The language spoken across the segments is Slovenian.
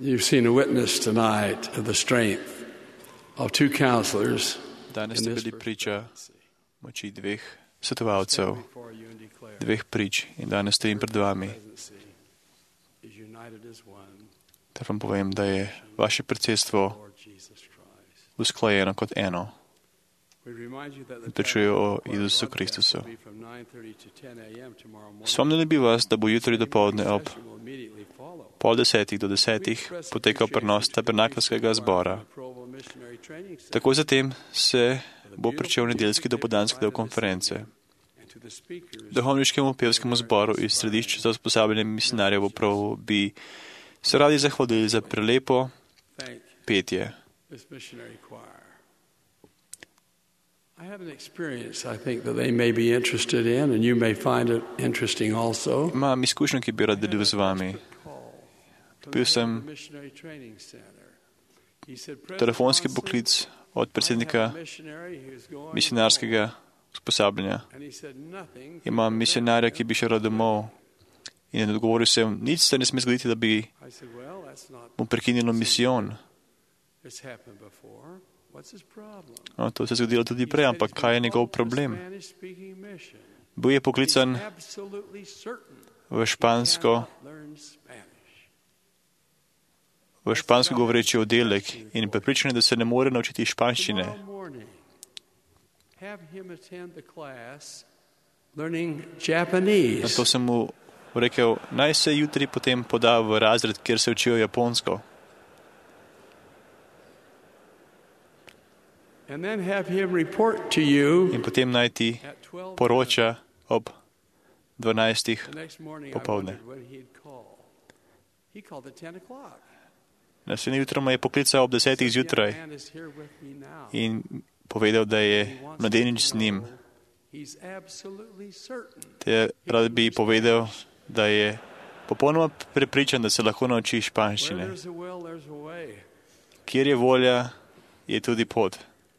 You've seen a witness tonight of the strength of two counselors. Danes ste bili priča moči dveh svetovalcev, dveh prič in danes stojim pred vami. Ter vam povem, da je vaše predsedstvo usklajeno kot eno. Pričujejo o Jezusu Kristusu. Spomnili bi vas, da bo jutri dopoldne ob 9:30 do 10 potekal prenos tabernakelskega zbora. Takoj zatem se bo pričel nedeljski dopoldanski del konference. Duhovniškemu pevskemu zboru iz središča za usposabljanje misionarjev bi se radi zahvalili za prelepo petje. I have an experience I think that they may be interested in and you may find it interesting also. Imam izkušnjo, ki bi rad delil z vami. Dobil sem telefonski poklic od predsednika misionarskega usposabljanja. Imam misionarja, ki bi šel rad domov in odgovoril sem, nič se ne sme zgoditi, da bi mu prekinilo misijon. No, to se je zgodilo tudi prej, ampak kaj je njegov problem? Bil je poklican v špansko govoreči oddelek in prepričan je, da se ne more naučiti španščine. Zato sem mu rekel, naj se jutri potem poda v razred, kjer se učijo japonsko. In potem naj ti poroča ob 12. popoldne. Naslednje jutro me je poklical ob 10. zjutraj in povedal, da je mladenič z njim. Te rad bi povedal, da je popolnoma prepričan, da se lahko nauči španščine. Kjer je volja, je tudi pot.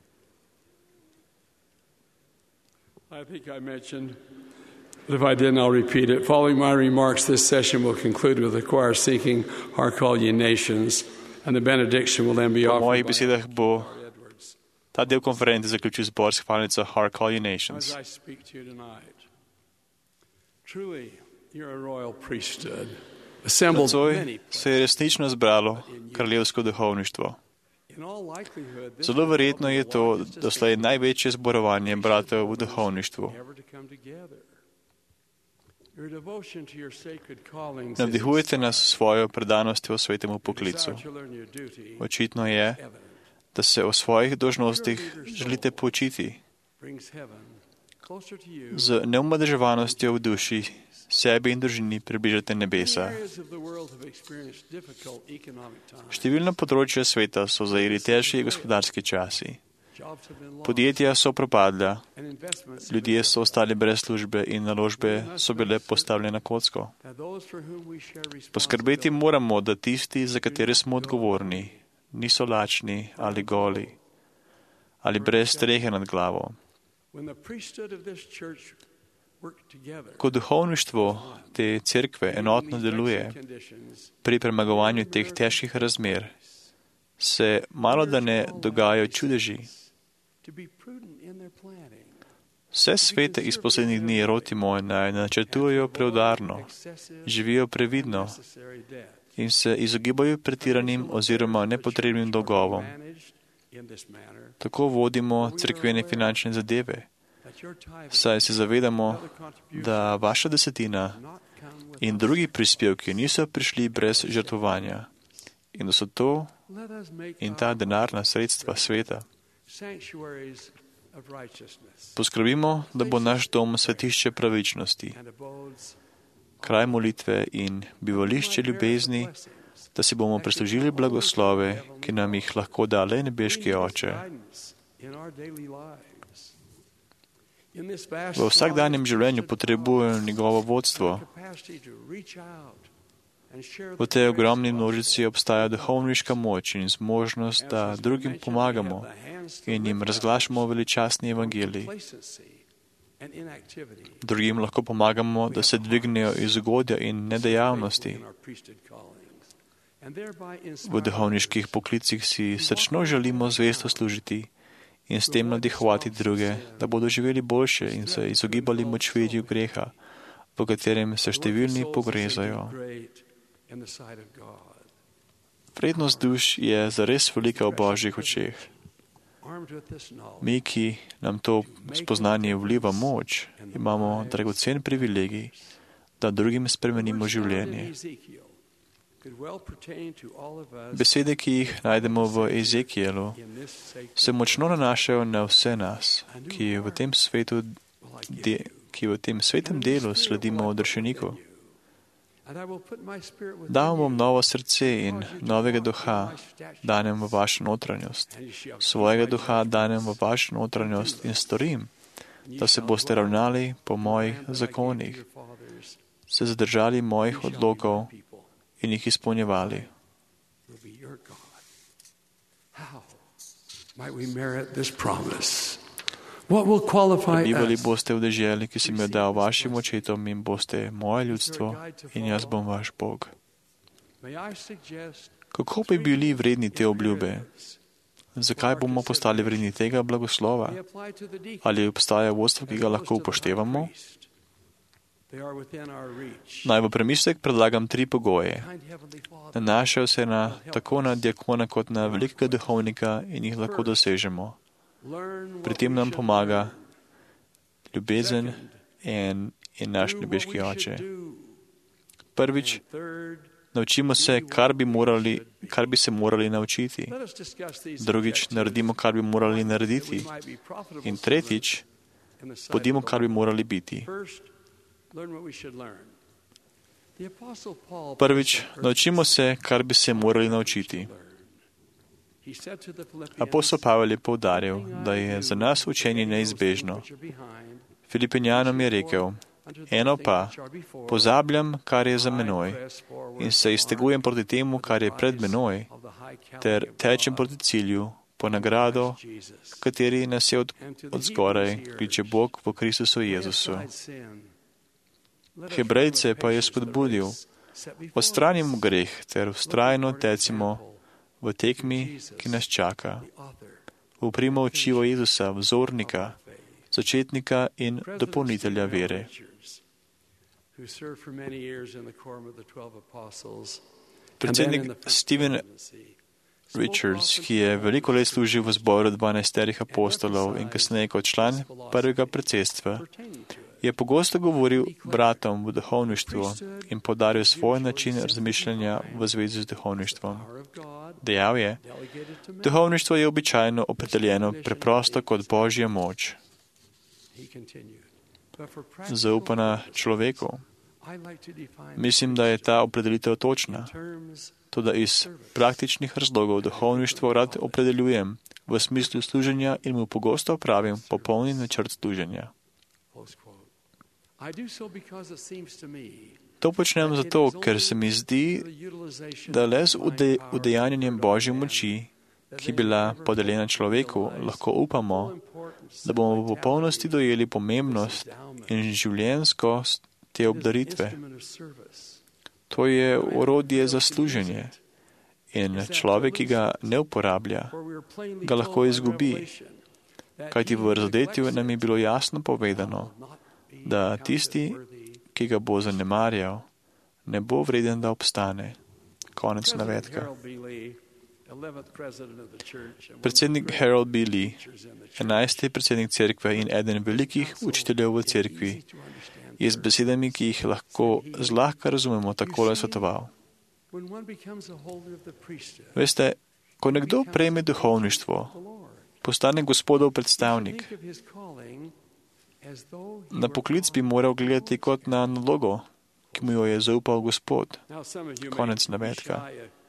I think I mentioned, but if I didn't, I'll repeat it. Following my remarks, this session will conclude with the choir singing Our Call Ye Nations, and the benediction will then be offered by besedah bo ta del konference zaključil zbor s hvalnico Our Call Ye Nations. As I speak to you tonight, truly, you're a royal priesthood, assembled many se je resnično zbralo kraljevsko duhovništvo. Zelo verjetno je to doslej največje zborovanje bratov v duhovništvu. Navdihujete nas s svojo predanostjo svetemu poklicu. Očitno je, da se o svojih dolžnostih želite poučiti. Z neumadeževanostjo v duši sebi in družini približate nebesa. Številna področja sveta so zajeli težki gospodarski časi. Podjetja so propadla, ljudje so ostali brez službe in naložbe so bile postavljene na kocko. Poskrbeti moramo, da tisti, za katere smo odgovorni, niso lačni ali goli ali brez strehe nad glavo. Ko duhovništvo te cerkve enotno deluje pri premagovanju teh težkih razmer, se malo da ne dogajajo čudeži. Vse svete iz poslednjih dni rotimo, naj načrtujejo preudarno, živijo previdno in se izogibajo pretiranim oziroma nepotrebnim dolgovom. Tako vodimo cerkvene finančne zadeve. Saj se zavedamo, da vaša desetina in drugi prispevki niso prišli brez žrtvovanja in da so to in ta denarna sredstva sveta. Poskrbimo, da bo naš dom svetišče pravičnosti, kraj molitve in bivališče ljubezni, da si bomo prislužili blagoslove, ki nam jih lahko da le nebeški Oče. V vsakdanjem življenju potrebujejo njegovo vodstvo. V tej ogromni množici obstaja duhovniška moč in zmožnost, da drugim pomagamo in jim razglašamo veličastni evangelij. Drugim lahko pomagamo, da se dvignejo iz ugodja in nedejavnosti. V duhovniških poklicih si srčno želimo zvesto služiti in s tem navdihovati druge, da bodo živeli boljše in se izogibali močvirju greha, v katerem se številni pogrezajo. Vrednost duš je zares velika v Božjih očeh. Mi, ki nam to spoznanje vliva moč, imamo dragocen privilegij, da drugim spremenimo življenje. Besede, ki jih najdemo v Ezekielu, se močno nanašajo na vse nas, ki v tem svetem delu sledimo odrešeniku. Dal bom novo srce in novega duha danem v vašo notranjost. Svojega duha danem v vašo notranjost in storim, da se boste ravnali po mojih zakonih, se zadržali mojih odlokov in jih izpolnjevali. Prebivali boste v deželi, ki sem jo dal vašim očetom in boste moje ljudstvo in jaz bom vaš Bog. Kako bi bili vredni te obljube? Zakaj bomo postali vredni tega blagoslova? Ali obstaja vodstvo, ki ga lahko upoštevamo? Naj v premislek predlagam 3 pogoje. Nanašajo se tako na diakona kot na velikega duhovnika in jih lahko dosežemo. Pri tem nam pomaga ljubezen in naš nebeški Oče. Prvič, naučimo se, kar bi se morali naučiti. Drugič, naredimo, kar bi morali narediti. In tretjič, bodimo, kar bi morali biti. Prvič, naučimo se, kar bi se morali naučiti. Apostol Pavel je poudaril, da je za nas učenje neizbežno. Filipinjanom je rekel, eno pa, pozabljam, kar je za menoj, in se iztegujem proti temu, kar je pred menoj, ter tečem proti cilju, po nagrado, kateri nas je od zgoraj kliče Bog v Kristusu Jezusu. Hebrejce pa je spodbudil, odstranimo greh ter vztrajno tecimo v tekmi, ki nas čaka. Uprimo oči v Jezusa, vzornika, začetnika in dopolnitelja vere. Predsednik Stephen Richards, ki je veliko let služil v zboru 12 apostolov in kasneje kot član prvega predsedstva, je pogosto govoril bratom v duhovništvu in podaril svoj način razmišljanja v zvezi z duhovništvom. Dejal je, duhovništvo je običajno opredeljeno preprosto kot Božja moč, zaupana človeku. Mislim, da je ta opredelitev točna. Toda iz praktičnih razlogov duhovništvo rad opredeljujem v smislu služenja in mu pogosto pravim popolni načrt služenja. To počnem zato, ker se mi zdi, da le z udejanjanjem Božje moči, ki je bila podeljena človeku, lahko upamo, da bomo v popolnosti dojeli pomembnost in življenjskost te obdaritve. To je orodje za služenje in človek, ki ga ne uporablja, ga lahko izgubi, kajti v razodetju nam je bilo jasno povedano, da tisti, ki ga bo zanemarjal, ne bo vreden, da obstane. Konec navedka. Predsednik Harold B. Lee, 11. predsednik cerkve in eden velikih učiteljev v cerkvi, je z besedami, ki jih lahko zlahka razumemo, takole svetoval. Veste, ko nekdo prejme duhovništvo, postane Gospodov predstavnik. Na poklic bi moral gledati kot na nalogo, ki mu jo je zaupal Gospod. Konec navedka.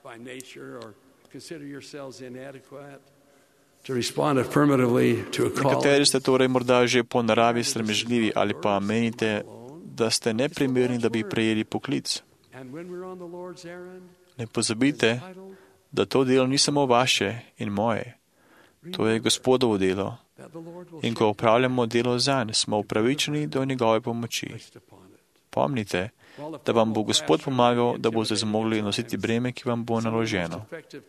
Nekateri ste torej morda že po naravi sramežljivi ali pa menite, da ste neprimerni, da bi prejeli poklic. Ne pozabite, da to delo ni samo vaše in moje. To je Gospodovo delo. In ko upravljamo delo zanj, smo upravičeni do njegove pomoči. Pomnite, da vam bo Gospod pomagal, da boste zmogli nositi breme, ki vam bo naloženo.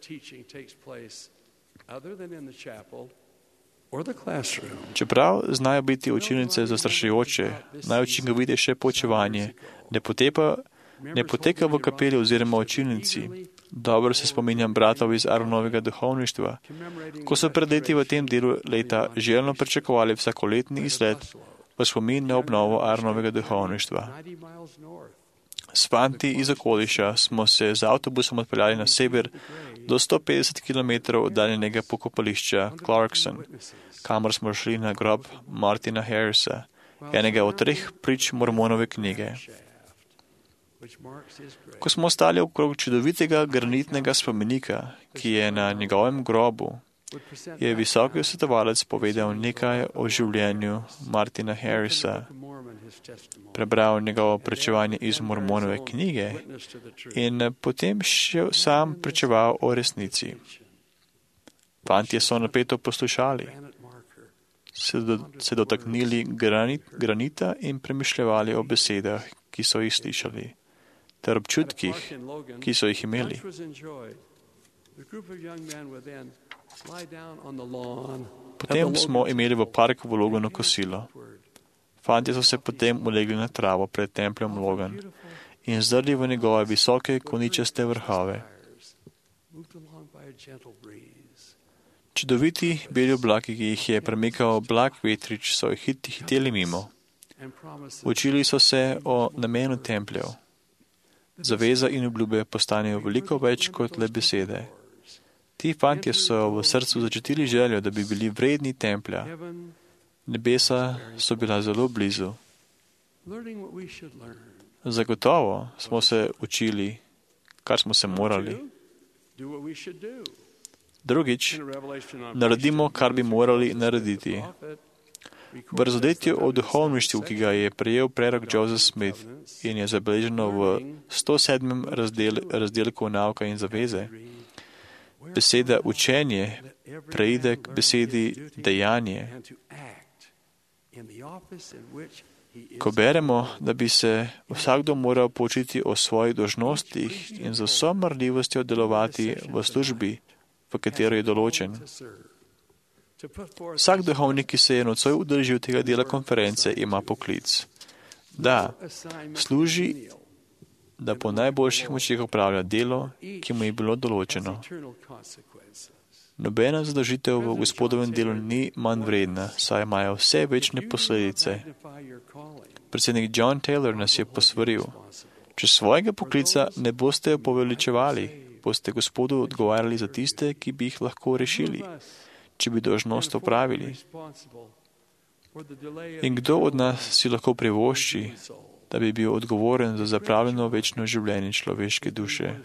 Čeprav znajo biti učilnice zastrašujoče, najučinkovitejše poučevanje ne poteka v kapeli oziroma učilnici. Dobro se spominjam bratov iz Aaronovega duhovništva, ko so pred leti v tem delu leta željno pričakovali vsakoletni izlet v spomin na obnovo Aaronovega duhovništva. S fanti iz okoliša smo se z avtobusom odpeljali na sever do 150 km oddaljenega pokopališča Clarkson, kamor smo šli na grob Martina Harrisa, enega od 3 prič Mormonove knjige. Ko smo ostali okrog čudovitega granitnega spomenika, ki je na njegovem grobu, je visoki svetovalec povedal nekaj o življenju Martina Harrisa, prebral njegovo pričevanje iz Mormonove knjige in potem še sam pričeval o resnici. Fantje so napeto poslušali, se dotaknili granita in premišljevali o besedah, ki so jih slišali, ter občutkih, ki so jih imeli. Potem smo imeli v parku v Loganu kosilo. Fantje so se potem ulegli na travo pred templjem Logan in zdrli v njegove visoke koničaste vrhove. Čudoviti beli oblaki, ki jih je premikal blag vetrič, so hiteli mimo. Učili so se o namenu templjev. Zaveza in obljube postanejo veliko več kot le besede. Ti fantje so v srcu začutili željo, da bi bili vredni templja. Nebesa so bila zelo blizu. Zagotovo smo se učili, kar smo se morali. Drugič, naredimo, kar bi morali narediti. V razodetju o duhovništvu, ki ga je prejel prerok Joseph Smith in je zabeleženo v 107. razdelku nauka in zaveze, beseda učenje preide k besedi dejanje. Ko beremo, da bi se vsakdo moral poučiti o svojih dolžnostih in z vso marljivostjo delovati v službi, v katero je določen. Vsak duhovnik, ki se je nocoj udeležil tega dela konference, ima poklic. Da služi, da po najboljših močeh opravlja delo, ki mu je bilo določeno. Nobena zadolžitev v Gospodovem delu ni manj vredna, saj imajo vse večne posledice. Predsednik John Taylor nas je posvaril: če svojega poklica ne boste poveličevali, boste Gospodu odgovarjali za tiste, ki bi jih lahko rešili, če bi dolžnost opravili. In kdo od nas si lahko privošči, da bi bil odgovoren za zapravljeno večno življenje človeške duše?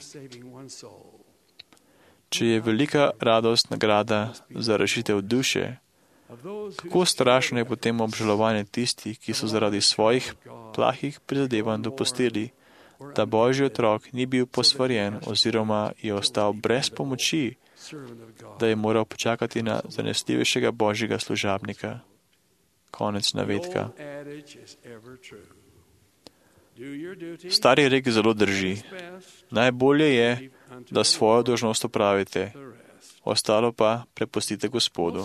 Če je velika radost nagrada za rešitev duše, kako strašno je potem obžalovanje tistih, ki so zaradi svojih plahih prizadevanj dopustili, da Božji otrok ni bil posvarjen oziroma je ostal brez pomoči, da je moral počakati na zanesljivejšega Božjega služabnika. Konec navedka. Stari rek zelo drži. Najbolje je, da svojo dolžnost opravite, ostalo pa prepustite Gospodu.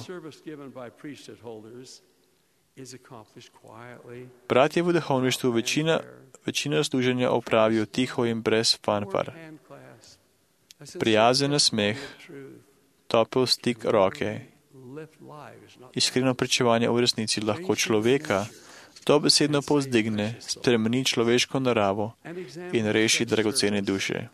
Bratje v duhovništvu večina služenja opravijo tiho in brez fanfar. Prijazen nasmeh, topel stik roke, iskreno pričevanje o resnici lahko človeka dobesedno povzdigne, spremeni človeško naravo in reši dragocene duše.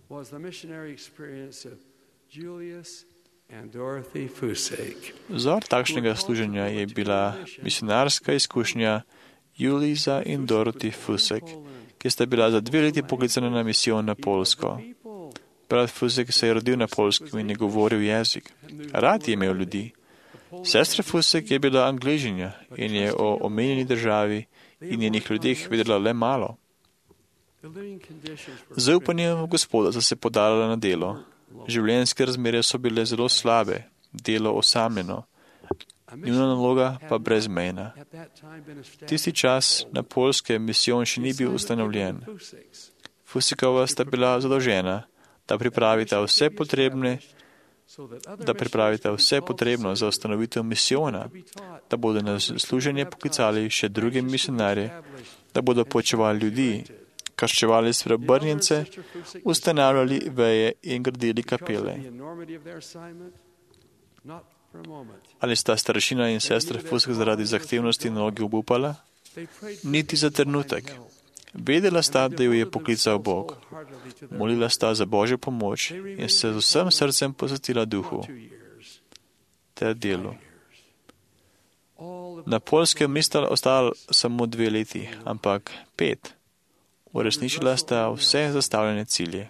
Vzor takšnega služenja je bila misionarska izkušnja Juliza in Dorothy Fusek, ki sta bila za 2 leti poklicana na misijon na Poljsko. Brat Fusek se je rodil na Poljskem in je govoril jezik. Rad je imel ljudi. Sestra Fusek je bila Angležinja in je o omenjeni državi in njenih ljudeh vedela le malo. Z upanjem v Gospoda so se podala na delo. Življenjske razmere so bile zelo slabe, delo osamljeno. njuna naloga pa brezmejna. Tisti čas na Poljske misijon še ni bil ustanovljen. Fusikova sta bila zadolžena, da pripravita vse potrebno za ustanovitev misijona, da bodo na služenje poklicali še druge misionarje, da bodo poučevali ljudi, krščevali srebrnjence, ustanavljali veje in gradili kapele. Ali sta starešina in sestra Fusik zaradi zahtevnosti naloge obupala? Niti za trenutek. Vedela sta, da jo je poklical Bog. Molila sta za Božjo pomoč in se z vsem srcem posvetila duhu ter delu. Na Poljskem nista ostala samo 2 leti, ampak 5. Uresničila sta vse zastavljene cilje.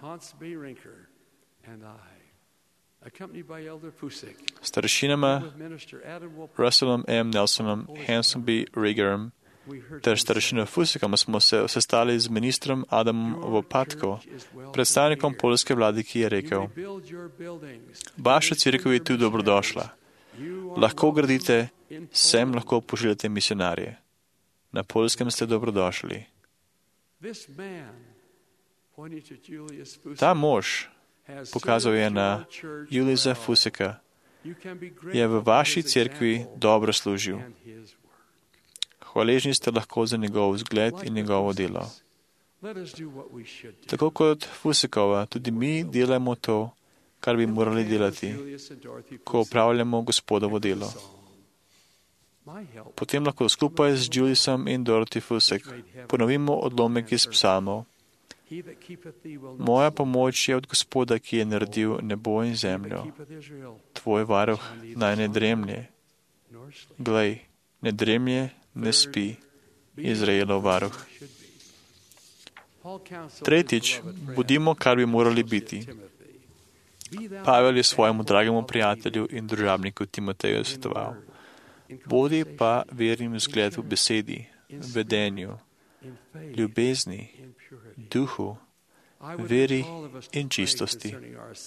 Starešinama Russellom M. Nelsonom, Hansom B. Ragerem ter starešino Fusikom smo se sestali z ministrom Adamom Vopatko, predstavnikom poljske vlade, ki je rekel: Vaša cerkev je tu dobrodošla. Lahko gradite, sem lahko pošiljate misionarje. Na Poljskem ste dobrodošli. Ta mož, pokazal je na Juliusa Fusika, je v vaši cerkvi dobro služil. Hvaležni ste lahko za njegov vzgled in njegovo delo. Tako kot Fusikova, tudi mi delamo to, kar bi morali delati, ko upravljamo Gospodovo delo. Potem lahko skupaj z Juliusom in Dorothy Fusik ponovimo odlomek iz psalmov. Moja pomoč je od Gospoda, ki je naredil nebo in zemljo. Tvoj varuh naj ne dremlje. Glej, ne dremlje, ne spi, Izraelov varuh. Tretjič, bodimo, kar bi morali biti. Pavel je svojemu dragemu prijatelju in družabniku Timoteju svetoval: Bodi pa vernim zgled v besedi, vedenju, ljubezni, duhu, veri in čistosti.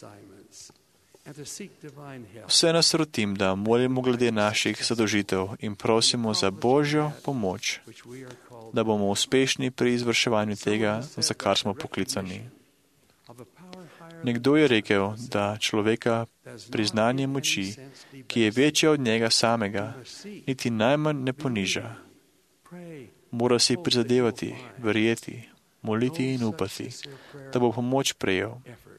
Vse nas rotim, da molimo glede naših zadolžitev in prosimo za Božjo pomoč, da bomo uspešni pri izvrševanju tega, za kar smo poklicani. Nekdo je rekel, da človeka priznanje moči, ki je večja od njega samega, niti najmanj ne poniža. Mora si prizadevati, verjeti, moliti in upati, da bo pomoč prejel.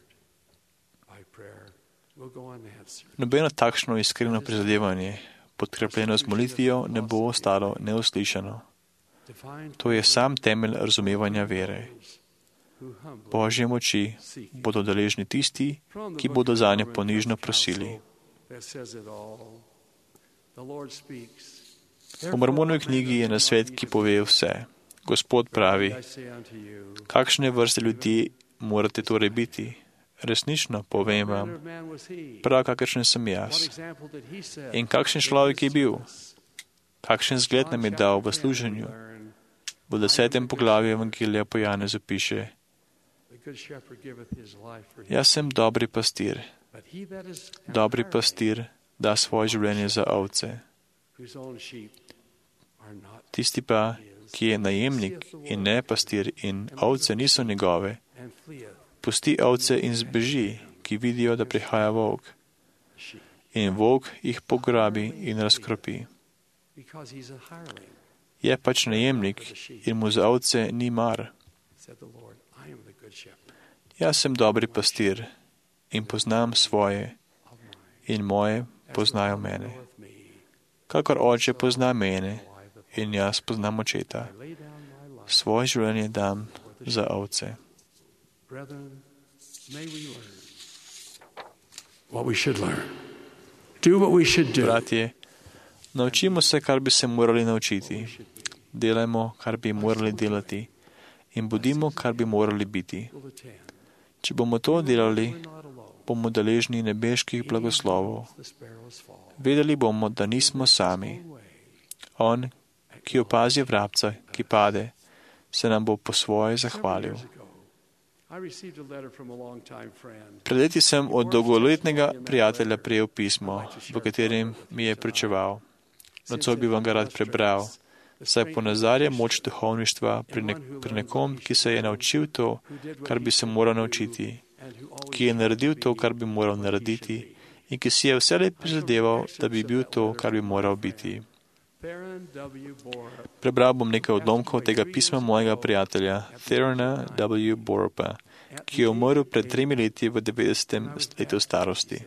Nobeno takšno iskreno prizadevanje, podkrepljeno z molitvijo, ne bo ostalo neuslišano. To je sam temelj razumevanja vere. Božje moči bodo deležni tisti, ki bodo zanje ponižno prosili. V Mormonovi knjigi je nasvet, ki pove vse. Gospod pravi: Kakšne vrste ljudi morate torej biti? Resnično povem vam, prav kakršen sem jaz. In kakšen človek je bil? Kakšen zgled nam je dal v služenju? V 10. poglavju Evangelija po Janezu piše: Jaz sem dobri pastir. Dobri pastir da svoje življenje za ovce. Tisti pa, ki je najemnik in ne pastir in ovce niso njegove, pusti ovce in zbeži, ki vidijo, da prihaja volk. In volk jih pograbi in razkropi. Je pač najemnik in mu za ovce ni mar. Jaz sem dobri pastir in poznam svoje in moje poznajo mene. Kakor oče pozna mene in jaz poznam očeta, svoje življenje dam za ovce. Bratje, naučimo se, kar bi se morali naučiti. Delajmo, kar bi morali delati. In bodimo, kar bi morali biti. Če bomo to delali, bomo deležni nebeških blagoslovov. Vedeli bomo, da nismo sami. On, ki opazi vrabca, ki pade, se nam bo po svoje zahvalil. Pred leti sem od dolgoletnega prijatelja prejel pismo, v katerem mi je pričeval: nocoj bi vam ga rad prebral, saj ponazarja moč duhovništva pri nekom, ki se je naučil to, kar bi se moral naučiti, ki je naredil to, kar bi moral narediti in ki si je vselej prizadeval, da bi bil to, kar bi moral biti. Prebral bom nekaj odlomkov tega pisma mojega prijatelja, Therona W. Borupa, ki je umrl pred 3 leti v 90. letu starosti.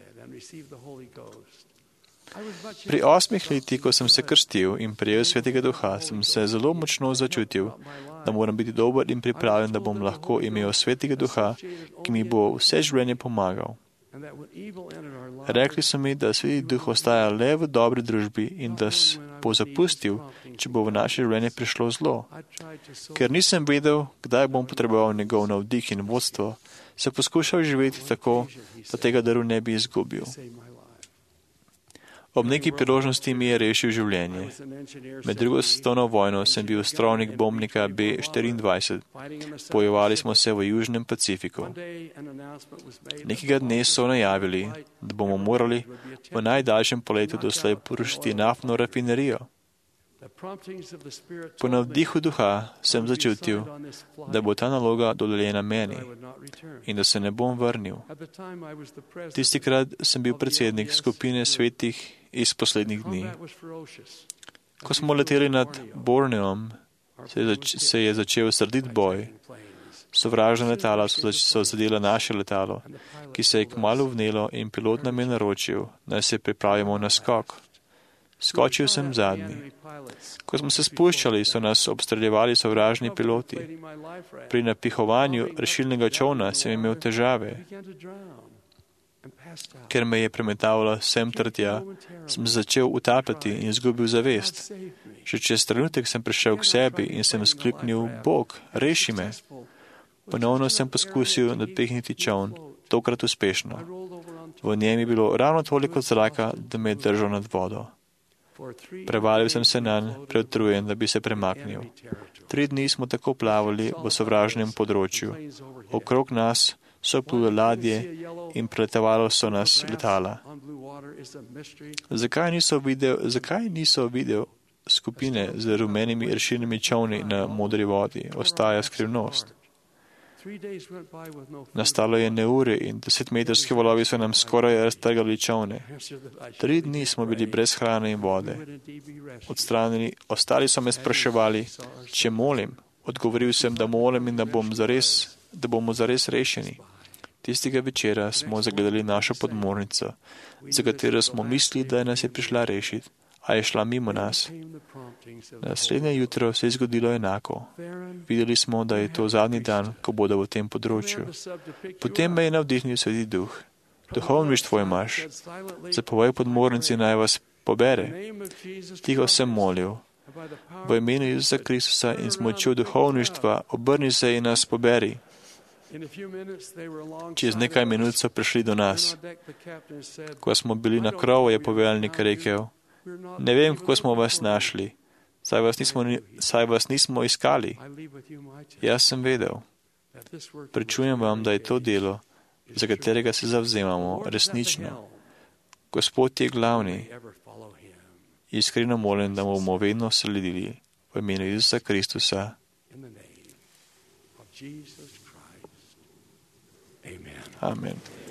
Pri 8 letih, ko sem se krstil in prejel Svetega Duha, sem se zelo močno začutil, da moram biti dober in pripravljen, da bom lahko imel Svetega Duha, ki mi bo vse življenje pomagal. Rekli so mi, da Sveti Duh ostaja le v dobri družbi in da bo zapustil, če bo v naše življenje prišlo zlo. Ker nisem vedel, kdaj bom potreboval njegov navdih in vodstvo, sem poskušal živeti tako, da tega daru ne bi izgubil. Ob neki priložnosti mi je rešil življenje. Med drugo svetovno vojno sem bil strojnik bombnika B-24. Bojevali smo se v Južnem Pacifiku. Nekega dne so najavili, da bomo morali v najdaljšem poletu doslej porušiti naftno rafinerijo. Po navdihu duha sem začutil, da bo ta naloga dodeljena meni in da se ne bom vrnil. Tistikrat sem bil predsednik skupine svetih iz poslednjih dni. Ko smo leteli nad Borneom, se je začel srdit boj. Sovražna letala so zadela naše letalo, ki se je kmalu vnelo in pilot nam je naročil, da se pripravimo na skok. Skočil sem zadnji. Ko smo se spuščali, so nas obstreljevali sovražni piloti. Pri napihovanju rešilnega čovna sem imel težave. Ker me je premetavalo sem trdja, sem začel utapljati in izgubil zavest. Že čez trenutek sem prišel k sebi in sem skliknil, Bog, reši me. Ponovno sem poskusil napihniti čovn, tokrat uspešno. V njem je bilo ravno toliko zraka, da me je držal nad vodo. Prevalil sem se nanj, preutrujen, da bi se premaknil. 3 dni smo tako plavali v sovražnem področju. Okrog nas so plule ladje in preletavalo so nas letala. Zakaj niso videl skupine z rumenimi rešilnimi čovni na modri vodi, ostaja skrivnost. Nastalo je neurje in 10-metrski valovi so nam skoraj raztrgali čovne. 3 dni smo bili brez hrane in vode. Ostali so me spraševali, če molim. Odgovoril sem, da molim in da bomo zares rešeni. Tistega večera smo zagledali našo podmornico, za katero smo mislili, da nas je prišla rešiti, a je šla mimo nas. Naslednje jutro se je zgodilo enako. Videli smo, da je to zadnji dan, ko bodo v tem področju. Potem me je navdihnil Sveti Duh. Duhovništvo imaš. Zapovej podmornici naj vas pobere. Tiho sem molil. V imenu Jezusa Kristusa in z močjo duhovništva obrni se in nas poberi. Čez nekaj minut so prišli do nas. Ko smo bili na krovu, je poveljnik rekel, ne vem, kako smo vas našli, saj vas nismo iskali. Jaz sem vedel. Pričujem vam, da je to delo, za katerega se zavzemamo, resnično. Gospod je glavni. Iskreno molim, da bomo vedno sledili v imenu Jezusa Kristusa. Amen.